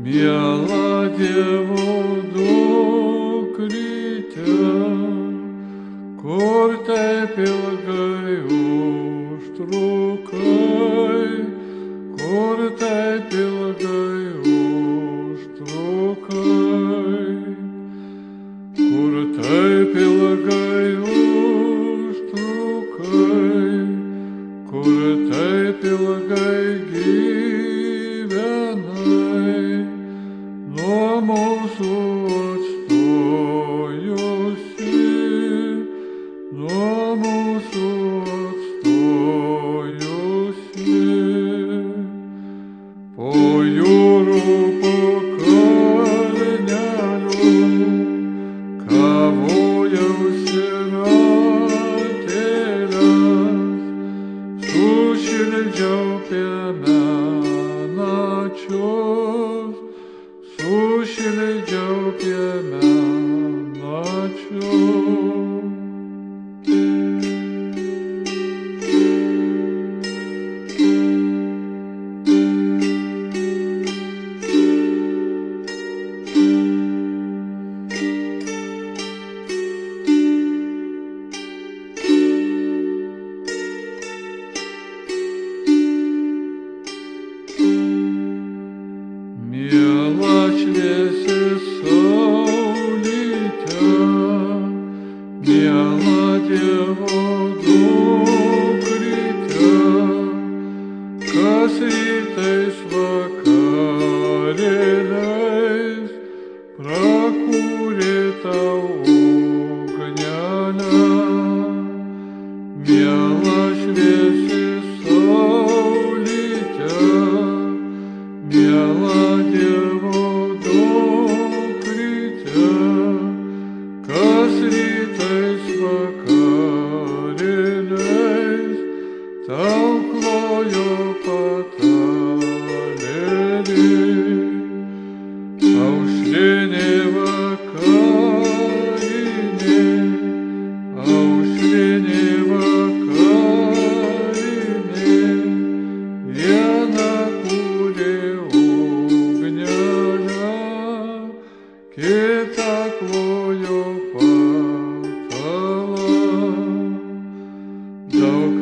Miela Dievo dukryte, kur taip ilgai užtrukai, kur taip ilgai užtrukai, kur taip ilgai užtrukai, kur taip ilgai gyvenai, nuo mūsų atstojusi, nuo mūsų atstojusi. Po jūrų, po kalnelių, kavojausi ratėles, sušildžiau piemenačius, sušildžiau piemenačius. Miela šviesi saulyte, miela Dievo dukryte, kas rytais vakarėliais prakūrė tau ugnelę. Miela šviesi saulyte, miela Dievo dukryte, kas rytais vakarėliais tau klojo patalėlį. Aušrinė vakarinė, aušrinė vakarinė, viena kūrė ugnelę, kita klojo patalą. Daug